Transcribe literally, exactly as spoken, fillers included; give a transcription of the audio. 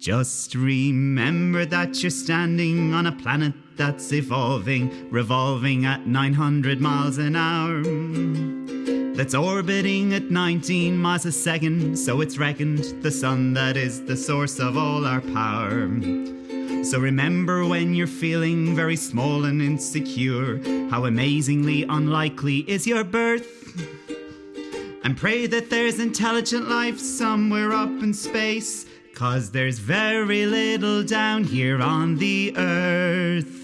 Just remember that you're standing on a planet that's evolving, revolving at nine hundred miles an hour. That's orbiting at nineteen miles a second, so it's reckoned the sun that is the source of all our power. So remember when you're feeling very small and insecure, how amazingly unlikely is your birth. And pray that there's intelligent life somewhere up in space, 'cause there's very little down here on the earth.